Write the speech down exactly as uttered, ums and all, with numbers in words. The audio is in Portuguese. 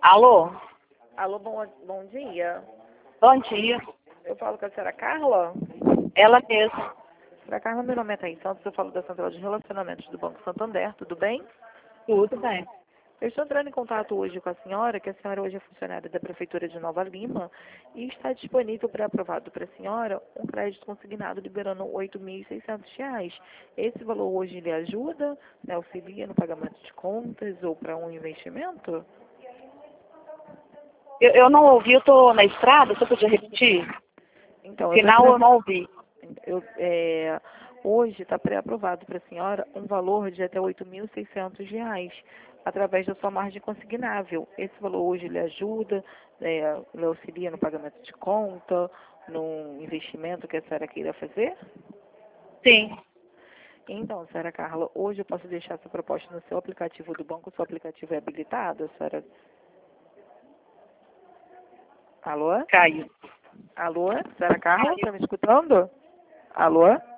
Alô? Alô, bom, bom dia. Bom dia. Eu falo com a senhora Carla. Ela mesma. Senhora Carla, meu nome é Thaís Santos, eu falo da Central de Relacionamentos do Banco Santander, tudo bem? Tudo bem. Eu estou entrando em contato hoje com a senhora, que a senhora hoje é funcionária da Prefeitura de Nova Lima e está disponível para aprovado para a senhora um crédito consignado liberando oito mil e seiscentos reais. Esse valor hoje lhe ajuda, né, auxilia no pagamento de contas ou para um investimento? Eu, eu não ouvi, eu estou na estrada, você podia repetir? Então, eu tô Final eu entrando- não ouvi. eu, é, hoje está pré-aprovado para a senhora um valor de até oito mil e seiscentos reais, através da sua margem consignável. Esse valor hoje lhe ajuda, é, lhe auxilia no pagamento de conta, no investimento que a senhora queira fazer? Sim. Então, senhora Carla, hoje eu posso deixar essa proposta no seu aplicativo do banco. O seu aplicativo é habilitado, senhora? Alô? Caiu. Alô? Senhora Carla, está me escutando? Alô?